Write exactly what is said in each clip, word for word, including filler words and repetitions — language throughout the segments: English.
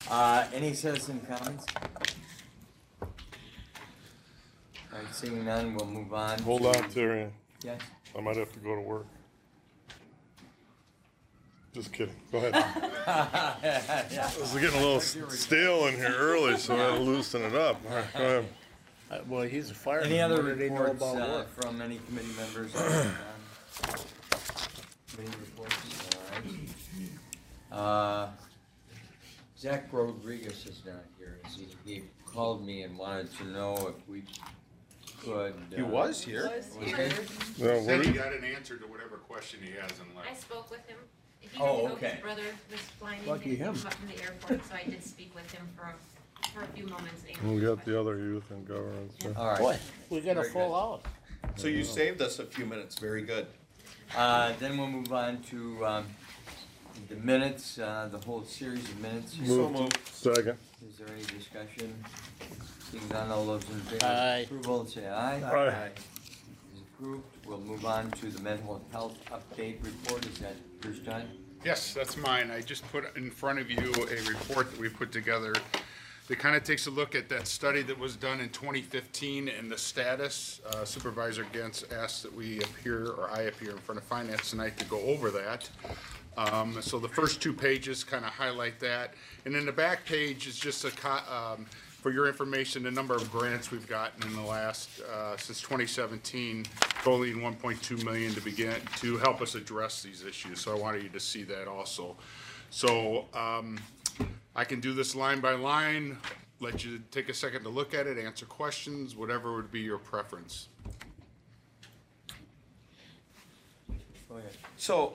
Uh, any citizen comments? All right, seeing none, we'll move on. Hold to- on, Terry. Yes? I might have to go to work. Just kidding. Go ahead. Yeah. This is getting a little s- stale in here early, so I gotta loosen it up. All right, go ahead. Uh, well, he's a fireman. Any other What do they know reports about uh, work? from any committee members? Um, Committee reports, all right. Uh, Zach Rodriguez is not here. He, he called me and wanted to know if we could. He uh, was here. Okay. No, what Said do he you- got an answer to whatever question he has in I life. spoke with him. He Oh, didn't know okay. his brother was flying in Lucky and him. came up from the airport, so I did speak with him for, a- for a few moments. and We answered got the other youth and governance. so- All right. Boy, we got a Very full good. house. So you saved us a few minutes. Very good. Uh, then we'll move on to, um, the minutes, uh, the whole series of minutes. Move to- Second. Is there any discussion? Seeing none, all those in favor Aye. of approval, say aye. Aye. Is approved. We'll move on to the mental health update report. Is that yours, John? Yes, that's mine. I just put in front of you a report that we put together that kind of takes a look at that study that was done in twenty fifteen and the status. Uh, Supervisor Gantz asked that we appear, or I appear in front of Finance tonight to go over that. Um, so the first two pages kind of highlight that. And then the back page is just a, co- um, for your information, the number of grants we've gotten in the last, uh, since twenty seventeen, totaling one point two million to begin, to help us address these issues. So I wanted you to see that also. So, um, I can do this line by line, let you take a second to look at it, answer questions, whatever would be your preference. Go ahead. So,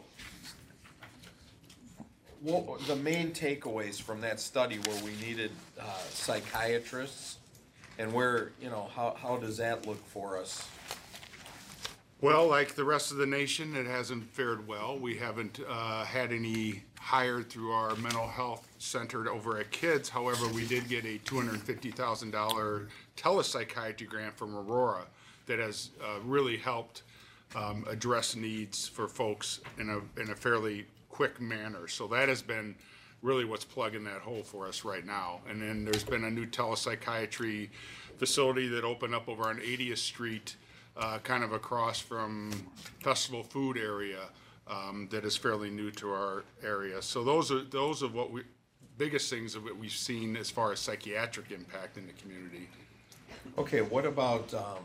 what were the main takeaways from that study where we needed uh, psychiatrists, and where, you know, how, how does that look for us? Well, like the rest of the nation, it hasn't fared well. We haven't uh, had any hired through our mental health center over at Kids. However, we did get a two hundred fifty thousand dollars telepsychiatry grant from Aurora that has uh, really helped um, address needs for folks in a, in a fairly quick manner. So that has been really what's plugging that hole for us right now. And then there's been a new telepsychiatry facility that opened up over on eightieth street, uh, kind of across from Festival Food area, um, that is fairly new to our area. So those are, those are what we, biggest things of what we've seen as far as psychiatric impact in the community. Okay, what about, um,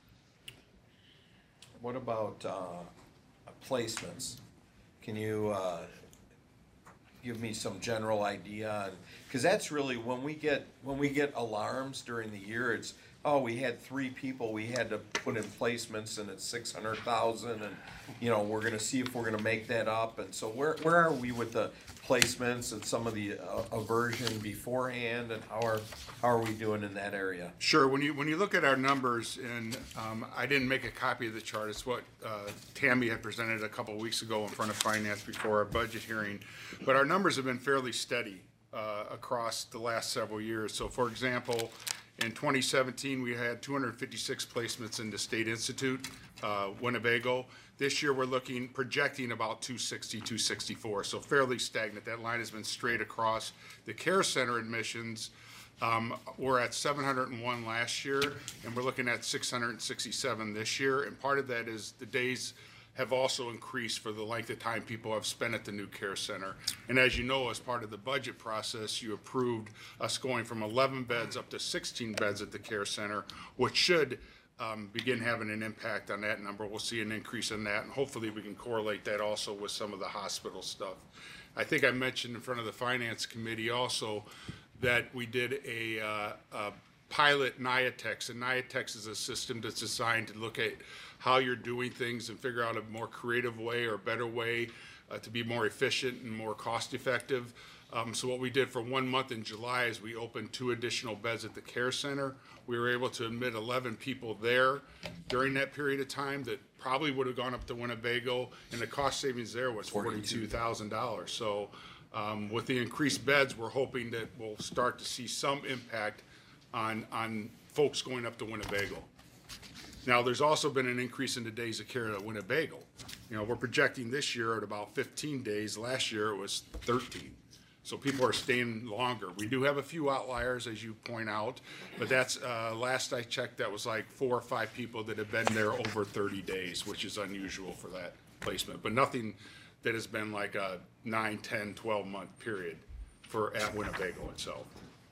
what about, uh, placements? Can you, uh, give me some general idea on, cause that's really, when we get, when we get alarms during the year, it's, oh, we had three people we had to put in placements and it's six hundred thousand and, you know, we're gonna see if we're gonna make that up. And so where, where are we with the placements and some of the uh, aversion beforehand, and how are, how are we doing in that area? Sure. When you when you look at our numbers, and um, I didn't make a copy of the chart. It's what uh, Tammy had presented a couple of weeks ago in front of Finance before our budget hearing. But our numbers have been fairly steady uh, across the last several years. So, for example, in twenty seventeen, we had two hundred fifty-six placements in the State Institute, uh, Winnebago. This year, we're looking, projecting about two sixty, two sixty-four, so fairly stagnant. That line has been straight across. The Care Center admissions, um, we're at seven hundred one last year, and we're looking at six hundred sixty-seven this year. And part of that is the days have also increased for the length of time people have spent at the new care center. And as you know, as part of the budget process, you approved us going from eleven beds up to sixteen beds at the care center, which should um, begin having an impact on that number. We'll see an increase in that, and hopefully we can correlate that also with some of the hospital stuff. I think I mentioned in front of the Finance Committee also that we did a, uh, a pilot Niatex, and Niatex is a system that's designed to look at how you're doing things and figure out a more creative way or better way uh, to be more efficient and more cost effective. Um, so what we did for one month in July is we opened two additional beds at the care center. We were able to admit eleven people there during that period of time that probably would have gone up to Winnebago, and the cost savings there was forty-two thousand dollars. So um, with the increased beds, we're hoping that we'll start to see some impact on, on folks going up to Winnebago. Now, there's also been an increase in the days of care at Winnebago. You know, we're projecting this year at about fifteen days. Last year it was thirteen. So people are staying longer. We do have a few outliers, as you point out, but that's, uh, last I checked, that was like four or five people that have been there over thirty days, which is unusual for that placement, but nothing that has been like a nine, ten, twelve month period for, at Winnebago itself.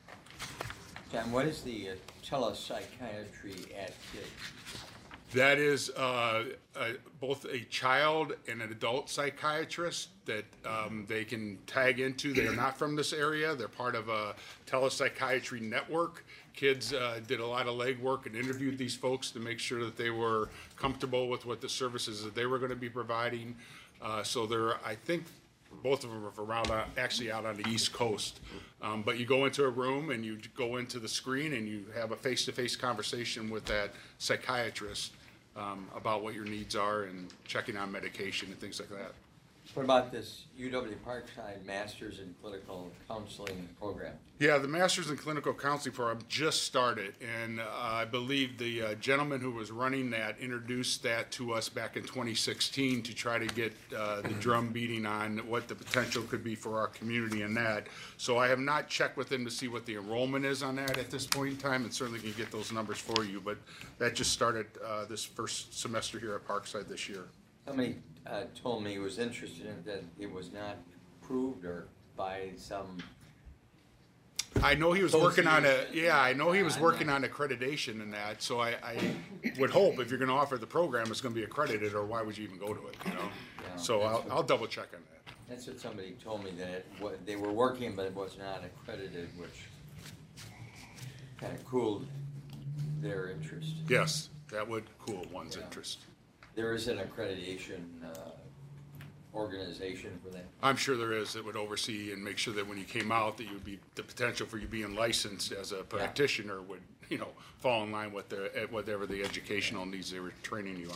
John, what is the uh, telepsychiatry at Kids? That is uh, uh, both a child and an adult psychiatrist that um, they can tag into. They are not from this area. They're part of a telepsychiatry network. Kids uh, did a lot of legwork and interviewed these folks to make sure that they were comfortable with what the services that they were going to be providing. Uh, so they're, I think, both of them are around, uh, actually out on the East Coast. Um, but you go into a room and you go into the screen and you have a face-to-face conversation with that psychiatrist um, about what your needs are and checking on medication and things like that. What about this U W Parkside Masters in Clinical Counseling Program? Yeah, the Masters in Clinical Counseling Program just started, and uh, I believe the uh, gentleman who was running that introduced that to us back in twenty sixteen to try to get uh, the drum beating on what the potential could be for our community in that. So I have not checked with him to see what the enrollment is on that at this point in time, and certainly can get those numbers for you, but that just started uh, this first semester here at Parkside this year. Somebody uh, told me he was interested in it, that it was not approved or by some, I know he was working on a, Association. yeah, I know he was I'm working not- on accreditation and that, so I, I would hope if you're gonna offer the program, it's gonna be accredited, or why would you even go to it, you know? Yeah, So I'll, that's what- I'll double check on that. that's what somebody told me, that it wa- they were working, but it was not accredited, which kind of cooled their interest. Yes, that would cool one's Yeah. interest. There is an accreditation uh, organization for that. I'm sure there is that would oversee and make sure that when you came out, that you would be, the potential for you being licensed as a practitioner would, you know, fall in line with the, eh, whatever the educational needs they were training you on.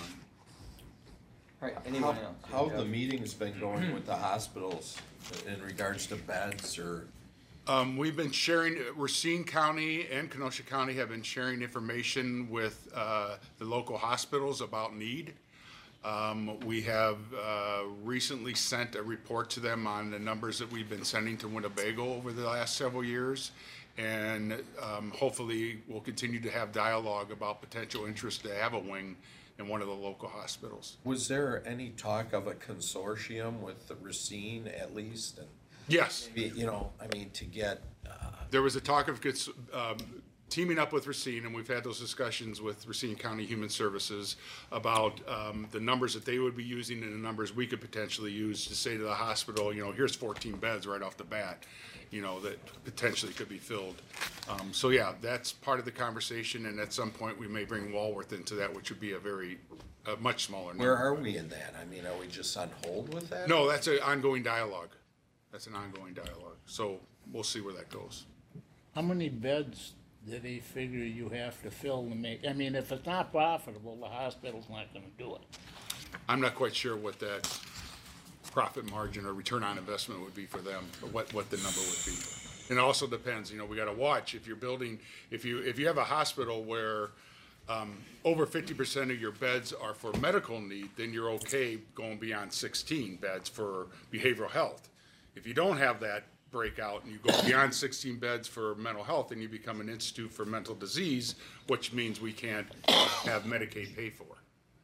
All right, anyone How else? how have the meetings been going with the hospitals in regards to beds or? Um, we've been sharing, Racine County and Kenosha County have been sharing information with, uh, the local hospitals about need. Um, we have, uh, recently sent a report to them on the numbers that we've been sending to Winnebago over the last several years. And, um, hopefully we'll continue to have dialogue about potential interest to have a wing in one of the local hospitals. Was there any talk of a consortium with the Racine at least? And Yes. maybe, you know, I mean, to get, uh, There was a talk of cons- um, teaming up with Racine, and we've had those discussions with Racine County Human Services about um, the numbers that they would be using and the numbers we could potentially use to say to the hospital, you know, here's fourteen beds right off the bat, you know, that potentially could be filled. Um, So yeah, that's part of the conversation, and at some point, we may bring Walworth into that, which would be a very, a much smaller number. where are we in that? I mean, are we just on hold with that? No, that's an ongoing dialogue. That's an ongoing dialogue. So we'll see where that goes. How many beds did he figure you have to fill to make, I mean, if it's not profitable, the hospital's not gonna do it. I'm not quite sure what that profit margin or return on investment would be for them, or what, what the number would be. And it also depends, you know, we gotta watch, if you're building, if you, if you have a hospital where, um, over fifty percent of your beds are for medical need, then you're okay going beyond sixteen beds for behavioral health. If you don't have that breakout and you go beyond sixteen beds for mental health, then you become an institute for mental disease, which means we can't have Medicaid pay for.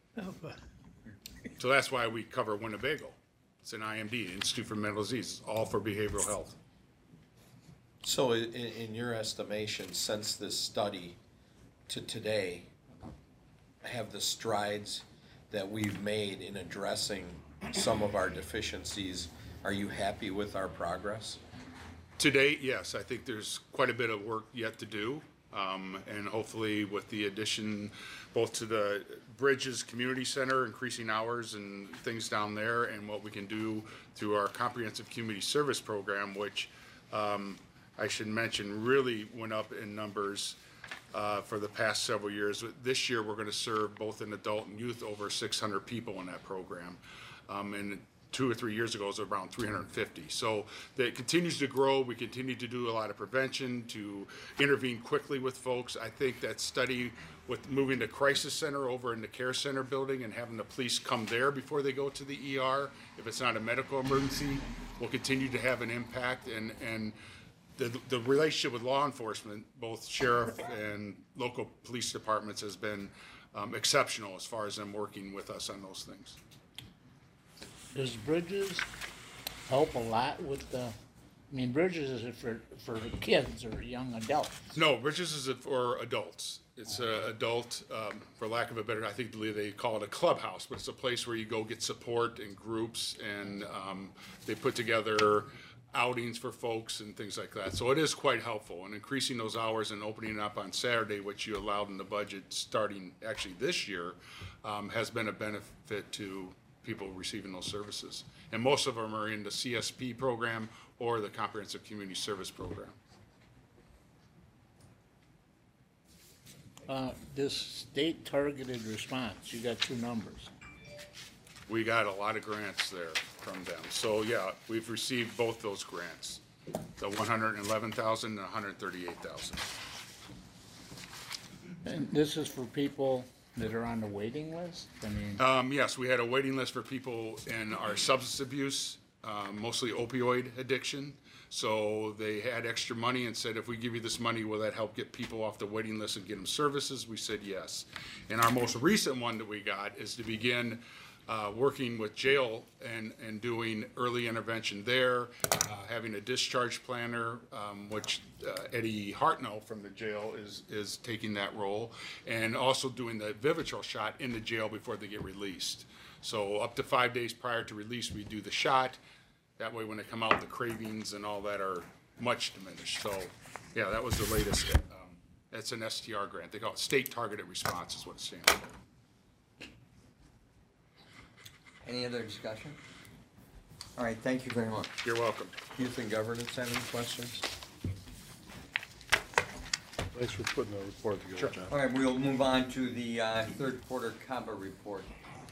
So that's why we cover Winnebago. It's an I M D, Institute for Mental Disease, all for behavioral health. So i- in, in your estimation, since this study to today, have the strides that we've made in addressing some of our deficiencies, are you happy with our progress? To date, yes, I think there's quite a bit of work yet to do. Um, and hopefully with the addition both to the Bridges Community Center, increasing hours and things down there, and what we can do through our comprehensive community service program, which, um, I should mention really went up in numbers, uh, for the past several years. This year, we're gonna serve both in adult and youth over six hundred people in that program. Um, and two or three years ago, it was around three hundred fifty. So that continues to grow. We continue to do a lot of prevention, to intervene quickly with folks. I think that study with moving the crisis center over in the care center building and having the police come there before they go to the E R, if it's not a medical emergency, will continue to have an impact. And, and the, the relationship with law enforcement, both sheriff and local police departments, has been um, exceptional as far as them working with us on those things. Does Bridges help a lot with the, I mean, Bridges is for, for kids or young adults? No, Bridges is for adults. It's a adult, um, for lack of a better, I think believe they call it a clubhouse, but it's a place where you go get support in groups, and um, they put together outings for folks and things like that. So it is quite helpful, and increasing those hours and opening it up on Saturday, which you allowed in the budget starting actually this year, um, has been a benefit to people receiving those services. And most of them are in the C S P program or the Comprehensive Community Service Program. Uh, this state targeted response, you got two numbers. We got a lot of grants there from them. So yeah, we've received both those grants, the one hundred eleven thousand and one hundred thirty-eight thousand. And this is for people that are on the waiting list? I mean, Um, yes, we had a waiting list for people in our substance abuse, um, mostly opioid addiction. So they had extra money and said, if we give you this money, will that help get people off the waiting list and get them services? We said yes. And our most recent one that we got is to begin uh, working with jail and, and doing early intervention there, uh, having a discharge planner, um, which uh, Eddie Hartnell from the jail is, is taking that role, and also doing the Vivitrol shot in the jail before they get released. So up to five days prior to release, we do the shot. That way when they come out, the cravings and all that are much diminished. So, yeah, that was the latest. Um, that's an S T R grant. They call it State Targeted Response is what it stands for. Any other discussion? All right, thank you very much. You're welcome. Youth and governance, have any questions? Thanks for putting the report together, John. All right, we'll move on to the uh, third quarter CABA report.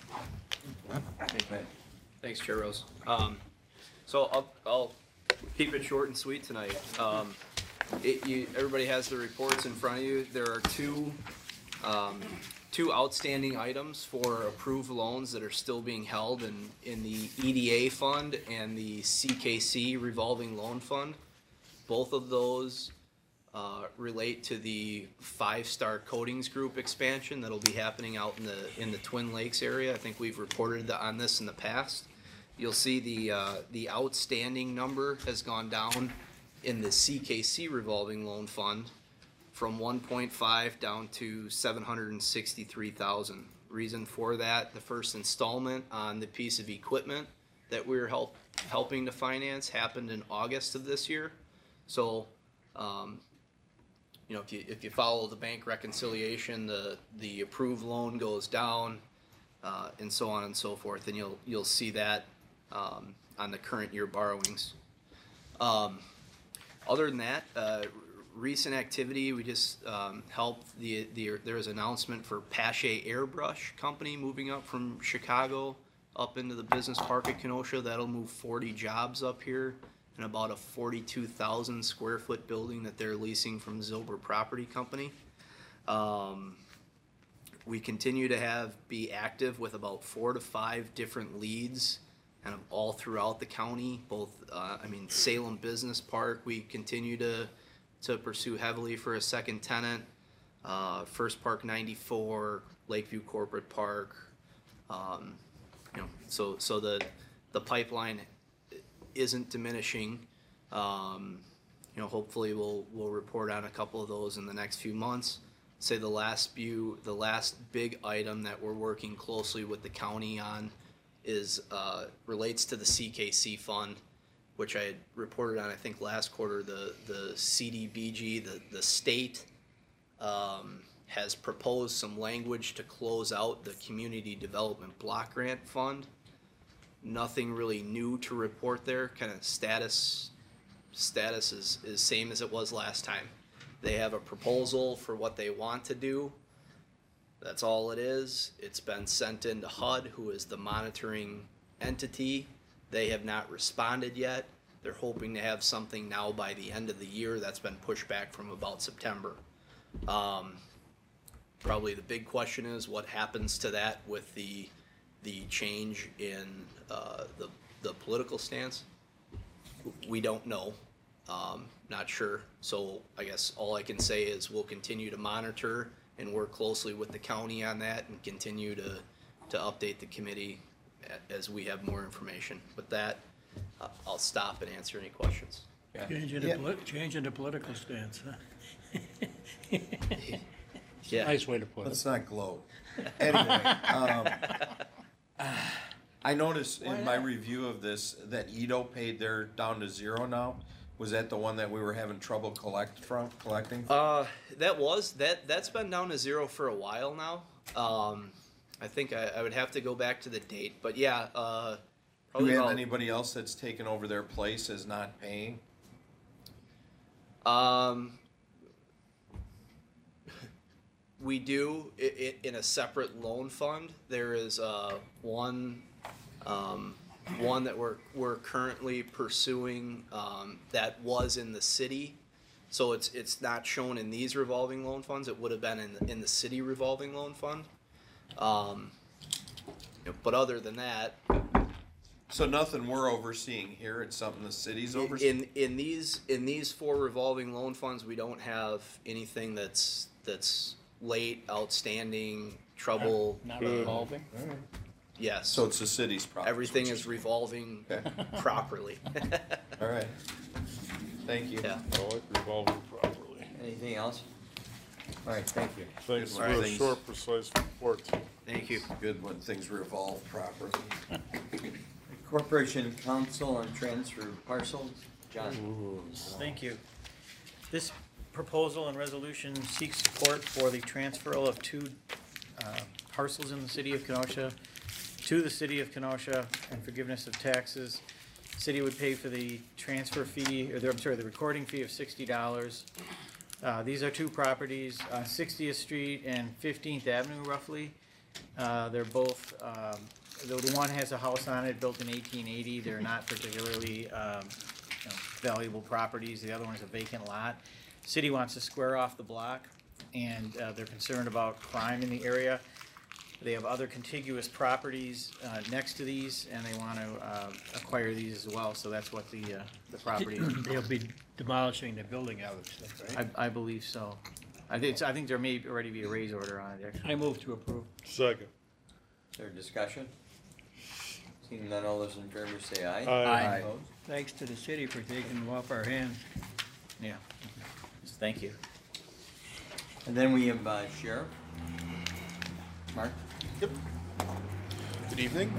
Okay. Thanks, Chair Rose. Um, so I'll, I'll keep it short and sweet tonight. Um, it, you, everybody has the reports in front of you. There are two, um, two outstanding items for approved loans that are still being held in, in the E D A fund and the C K C revolving loan fund. Both of those uh, relate to the Five Star Coatings Group expansion that'll be happening out in the in the Twin Lakes area. I think we've reported on this in the past. You'll see the uh, the outstanding number has gone down in the C K C revolving loan fund from one point five down to seven hundred sixty-three thousand. Reason for that: the first installment on the piece of equipment that we we're help helping to finance happened in August of this year. So, um, you know, if you if you follow the bank reconciliation, the the approved loan goes down, uh, and so on and so forth, and you'll you'll see that um, on the current year borrowings. Um, other than that, uh, recent activity, we just um, helped the the there was an announcement for Pache Airbrush Company moving up from Chicago up into the business park at Kenosha. That'll move forty jobs up here in about a forty-two thousand square foot building that they're leasing from Zilber Property Company. Um, we continue to have be active with about four to five different leads kind of all throughout the county, both, uh, I mean, Salem Business Park, we continue to, to pursue heavily for a second tenant. Uh, First Park ninety-four, Lakeview Corporate Park, um, you know, so, so the, the pipeline isn't diminishing. Um, you know, hopefully we'll we'll report on a couple of those in the next few months. Say the last few, the last big item that we're working closely with the county on is uh, relates to the C K C fund, which I had reported on I think last quarter. The the C D B G, the the state um, has proposed some language to close out the community development block grant fund. Nothing really new to report there. Kind of status status is, is same as it was last time. They have a proposal for what they want to do. That's all it is. It's been sent in to H U D, who is the monitoring entity. They have not responded yet. They're hoping to have something now by the end of the year. That's been pushed back from about September. Um, probably the big question is what happens to that with the the change in uh, the the political stance. We don't know. Um, not sure. So I guess all I can say is we'll continue to monitor and work closely with the county on that and continue to to update the committee a- as we have more information. With that, uh, I'll stop and answer any questions. Yeah. Changing the, poli- changing the political stance, huh? Yeah. Nice way to put it. Let's not gloat. Anyway, um, I noticed in my review of this that Edo paid their down to zero now. Was that the one that we were having trouble collect from, collecting? Uh, that was that. That's been down to zero for a while now. Um, I think I, I would have to go back to the date, but yeah. Uh, Do probably we have about, anybody else that's taken over their place as not paying? Um, we do i i in a separate loan fund. There is uh, one, um, one that we're we're currently pursuing um, that was in the city, so it's it's not shown in these revolving loan funds. It would have been in the, in the city revolving loan fund. Um, you know, but other than that, So nothing we're overseeing here, it's something the city's overseeing? in in these in these four revolving loan funds, we don't have anything that's that's late, outstanding, trouble. Not revolving. Yes. So it's the city's problem? Everything is revolving Okay. properly. All right. Thank you. Yeah. I like revolving properly. Anything else? All right, thank you. Thanks for All right, a thanks. short, precise report. Thank you. Good when things revolve properly. Corporation Council on Transfer Parcels, John. Thank you. This proposal and resolution seeks support for the transfer of two uh, parcels in the city of Kenosha to the city of Kenosha and forgiveness of taxes. City would pay for the transfer fee, or the, I'm sorry, the recording fee of sixty dollars. Uh, these are two properties, uh, sixtieth Street and fifteenth Avenue roughly. Uh, they're both, um, the the one has a house on it built in eighteen eighty. They're not particularly, um, you know, valuable properties. The other one is a vacant lot. City wants to square off the block, and uh, they're concerned about crime in the area. They have other contiguous properties uh, next to these, and they want to uh, acquire these as well. So that's what the uh, the property is. They'll be demolishing the building out of stuff, right? I, I believe so. I think it's, I think there may already be a raise order on it. Actually. I move to approve. Second. Is there discussion? Seeing none, all those in favor say aye. Aye. Opposed? Thanks to the city for taking them off our hands. Yeah. Thank you. And then we have uh, Sheriff. Mark? Good evening.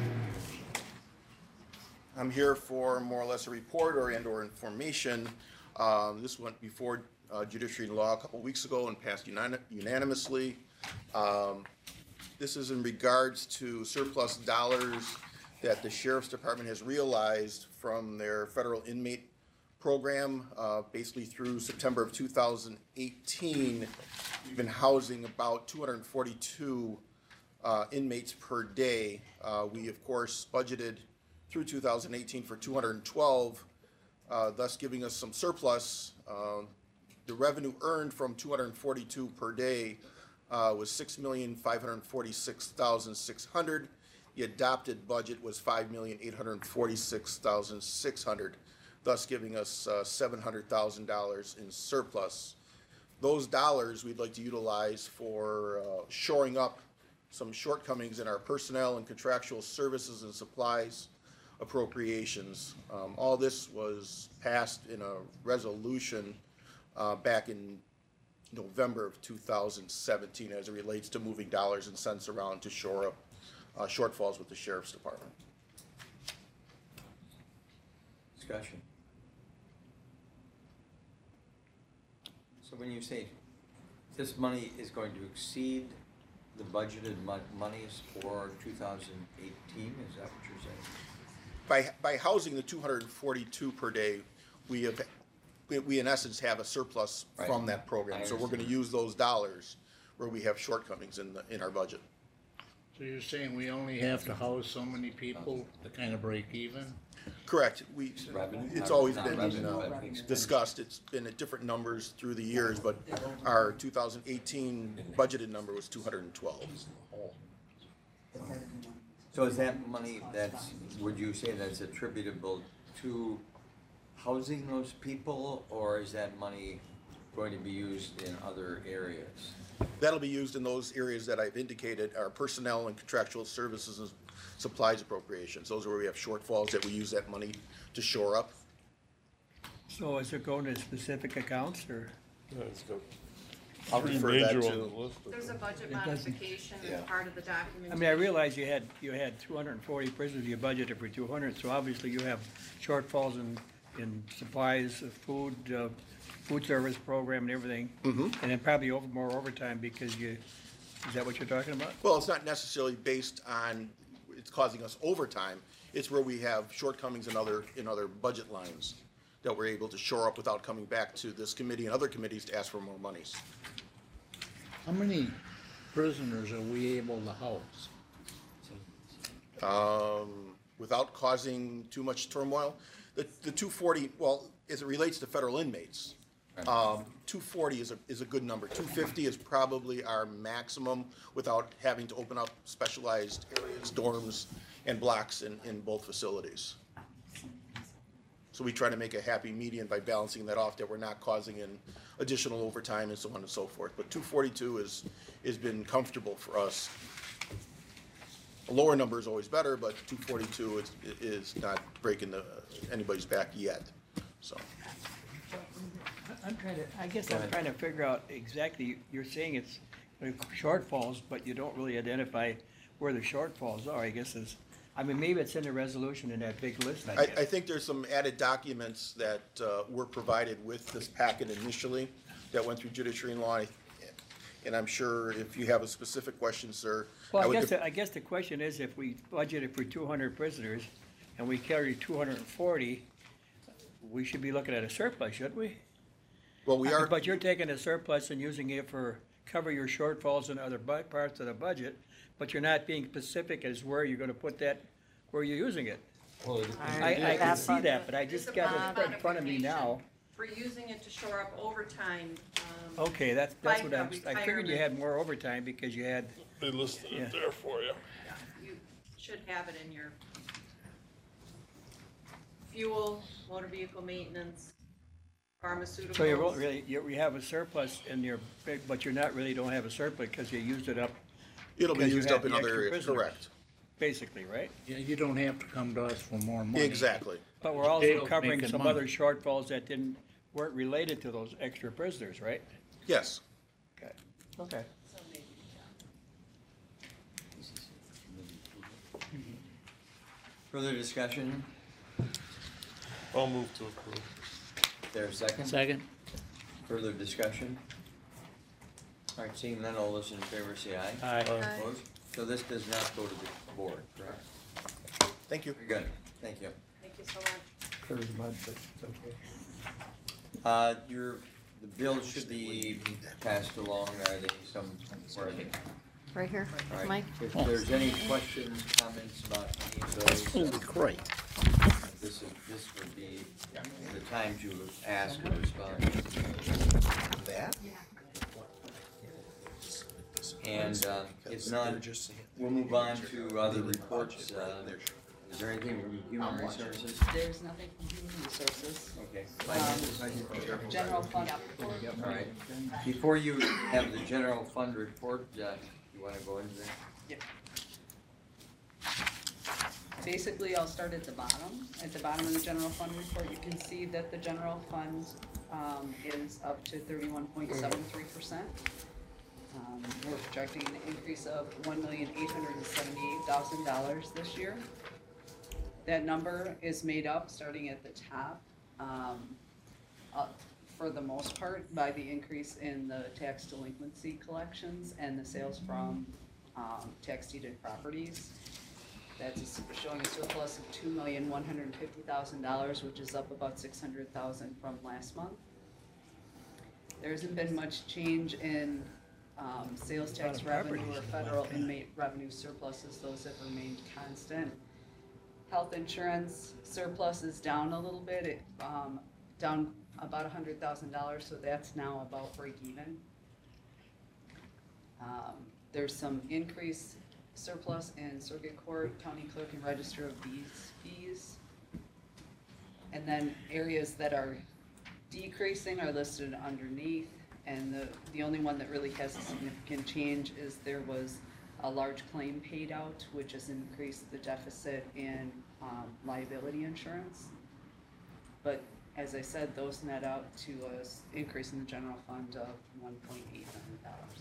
I'm here for more or less a report or and or information. Um, this went before uh, Judiciary and Law a couple weeks ago and passed unani- unanimously. Um, this is in regards to surplus dollars that the Sheriff's Department has realized from their federal inmate program. Uh, basically through September of two thousand eighteen, we've been housing about two hundred forty-two Uh, inmates per day. Uh, we, of course, budgeted through two thousand eighteen for two hundred twelve, uh, thus giving us some surplus. Uh, the revenue earned from two hundred forty-two per day uh, was six million five hundred forty-six thousand six hundred. The adopted budget was five million eight hundred forty-six thousand six hundred, thus giving us uh, seven hundred thousand dollars in surplus. Those dollars we'd like to utilize for uh, shoring up some shortcomings in our personnel and contractual services and supplies appropriations. Um, all this was passed in a resolution uh, back in November of two thousand seventeen as it relates to moving dollars and cents around to shore up uh, shortfalls with the Sheriff's Department. Discussion. So when you say this money is going to exceed the budgeted mon- monies for two thousand eighteen, is that what you're saying? By, by housing the two hundred forty-two per day, we have, we, we in essence have a surplus Right. from that program. I So we're gonna understand. use those dollars where we have shortcomings in the, in our budget. So you're saying we only have to house so many people to kind of break even? Correct. We, Revenue? it's Not- always not been revenue, uh, but expense. discussed. It's been at different numbers through the years, but our two thousand eighteen budgeted number was two hundred twelve. So is that money that's, would you say that's attributable to housing those people, or is that money going to be used in other areas? That'll be used in those areas that I've indicated, our personnel and contractual services and supplies appropriations. Those are where we have shortfalls that we use that money to shore up. So is it going to specific accounts or? I'll refer that Major to, ones listed. There's a budget doesn't- modification Yeah. as part of the document. I mean, I realize you had, you had two hundred and forty prisoners, you budgeted for two hundred, so obviously you have shortfalls in, in supplies, uh, food, uh, food service program and everything. Mhm. And then probably over, more overtime because you, is that what you're talking about? well, it's not necessarily based on, it's causing us overtime. It's where we have shortcomings in other, in other budget lines that we're able to shore up without coming back to this committee and other committees to ask for more monies. How many prisoners are we able to house? Um, without causing too much turmoil. The, the two forty, well, as it relates to federal inmates, um, two forty is a, is a good number. Two fifty is probably our maximum without having to open up specialized areas, dorms, and blocks in, in both facilities. So we try to make a happy median by balancing that off, that we're not causing in additional overtime and so on and so forth. But two forty-two is, has been comfortable for us. A lower number is always better, but two forty-two is, is not breaking the, anybody's back yet, so. I'm trying to, I guess I'm trying to figure out exactly, you're saying it's uh, shortfalls, but you don't really identify where the shortfalls are, I guess is, I mean, maybe it's in the resolution in that big list, I I, guess. I think there's some added documents that uh, were provided with this packet initially that went through judiciary and law. And I'm sure if you have a specific question, sir. Well, I would guess, def- the- I guess the question is, if we budgeted for two hundred prisoners and we carry two hundred and forty, we should be looking at a surplus, shouldn't we? Well, we are, But you're taking a surplus and using it for, cover your shortfalls in other bu- parts of the budget, but you're not being specific as where you're gonna put that, where you're using it. I, I can see that, but I just got it in front of me now. For using it to shore up overtime, um, Okay, that's, that's Like what a I'm, I figured you retirement. had more overtime because you had, They listed Yeah. it there for you. you should have it in your fuel, motor vehicle maintenance, pharmaceuticals. so you really, you, you have a surplus in your, but you're not really don't have a surplus because you used it up it'll be because you used had up in the other extra areas, prisoners. correct. basically, right? Yeah, you don't have to come to us for more money. Exactly. But we're They also don't covering make some money. other shortfalls that didn't, weren't related to those extra prisoners, right? Yes. Okay. Okay. Further discussion? I'll move to approve. There's a second? Second? Further discussion? All right, seeing none, all those in favor say aye. Aye. Opposed? So this does not go to the board, correct? Thank you. Very good, thank you. Thank you so much. Clears mud, but it's okay. Uh, your, the bills should be passed along, are they some, where are they? Right here, All right. Mike? If there's any questions, comments about any of those, Holy uh, crap. this is, this would be the time to ask and respond. That? And, uh, if not, we'll move on to other reports, uh, is there anything from human resources? There's nothing from human resources. Okay. Um, General fund report. All right, before you have the general fund report, uh, you wanna go into that? Yep. Basically, I'll start at the bottom. At the bottom of the general fund report, you can see that the general fund, um, is up to thirty-one point seven three percent. Um, we're projecting an increase of one million eight hundred and seventy-eight thousand dollars this year. That number is made up, starting at the top, um, uh, for the most part, by the increase in the tax delinquency collections and the sales from, um, tax deeded properties. That's a s- showing a surplus of two million one hundred and fifty thousand dollars, which is up about six hundred thousand from last month. There hasn't been much change in, Um, sales A lot tax of revenue properties or in federal Montana. inmate revenue surpluses, those have remained constant. Health insurance surplus is down a little bit, it, um, down about a hundred thousand dollars, so that's now about break even. Um, there's some increased surplus in circuit court, county clerk and register of deeds fees. And then areas that are decreasing are listed underneath, and the, the only one that really has a significant change is there was a large claim paid out, which has increased the deficit in, um, liability insurance. But as I said, those net out to a s- increase in the general fund of one point eight million dollars.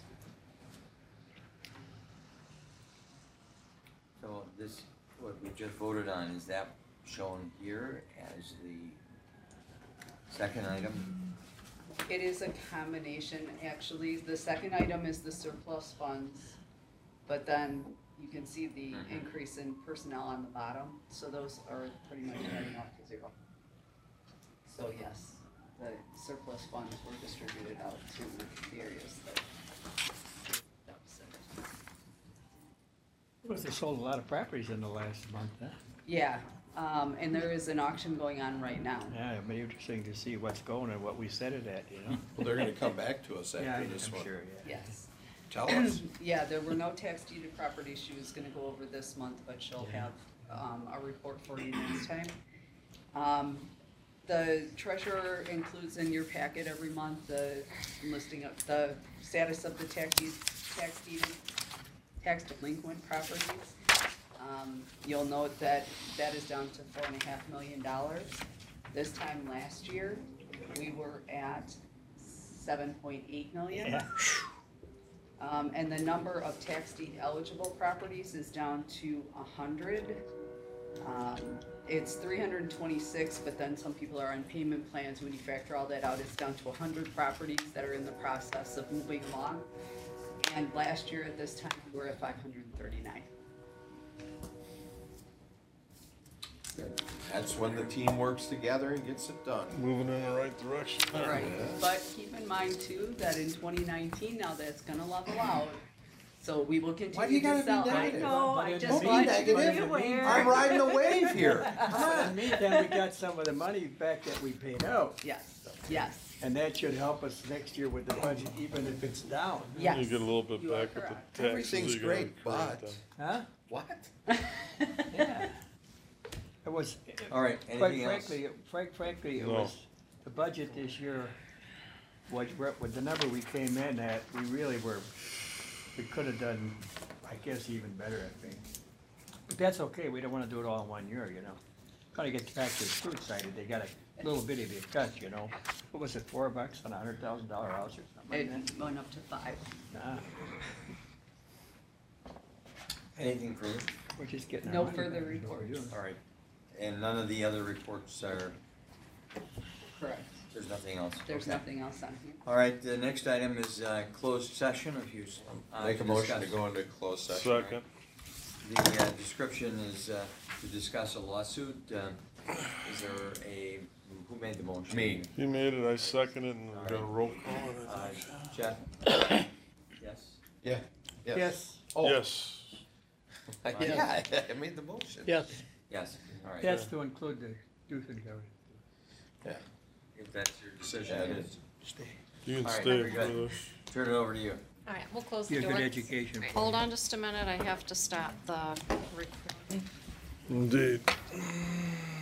So this, what we just voted on, is that shown here as the second item? It is a combination, actually. The second item is the surplus funds, but then you can see the Mhm. increase in personnel on the bottom, so those are pretty much adding up to zero. So yes, the surplus funds were distributed out to the areas that deficit. Must have sold a lot of properties in the last month, huh? Yeah, um, and there is an auction going on right now. Yeah, it'd be interesting to see what's going and what we set it at, you know? Well, they're gonna come back to us Yeah, after I'm this one. sure, yeah. Yes. Tell us. Yeah, there were no tax deeded properties she was gonna go over this month, but she'll have, um, a report for you next time. Um, the treasurer includes in your packet every month the listing of the status of the tax deed, tax deeded, tax delinquent properties. Um, you'll note that that is down to four and a half million dollars. This time last year, we were at seven point eight million. Yeah. Um, and the number of tax deed eligible properties is down to a hundred. Um, it's three hundred and twenty-six, but then some people are on payment plans. When you factor all that out, it's down to a hundred properties that are in the process of moving along. And last year at this time, we were at five hundred and thirty-nine. That's when the team works together and gets it done. Moving in the right direction. Right, but keep in mind too, that in twenty nineteen, now that's gonna level out. So we will Why do you continue to gotta sell. be I negative? know, But I in just the want meantime- you to Be be aware. I'm riding the wave here. In the meantime, we got some of the money back that we paid out, Yes, yes, and that should help us next year with the budget, even if it's down. yes. You get a little bit You are back with the correct. taxes. Everything's you're gonna great, incur but- then. Huh? What? Yeah. It was, All right, quite anything else? frankly, frank, frankly, it No. was, the budget this year, was, rep- with the number we came in at, we really were, we could have done, I guess, even better, I think. But that's okay, we don't wanna do it all in one year, you know? Gotta get back to the food side, they got a little bitty of a cut, you know? What was it, four bucks on a hundred thousand dollar house or something like It went up to five. that? Nah, Anything further? we're just getting our No money further back, is what we're reports. doing. All right, and none of the other reports are, Correct. there's nothing else? There's Okay. nothing else on here. All right, the next item is uh, closed session, if you. s- uh, Make a motion to discuss- go into closed session. Second. The uh, description is uh, to discuss a lawsuit. Uh, Is there a, who made the motion? Me. You made it, I seconded, and we got a roll call. and Uh, everything. Jeff? Yes? Yeah. Yes, Oh, Yes. yeah, I made the motion. yes, Yes, all right. that's to include the youth and government. Yeah. If that's your decision. Yeah, it then is. You can All right, stay very for good. this. Turn it over to you. All right, we'll close the Be a door. good education. for Hold you. on just a minute, I have to stop the recording. Indeed.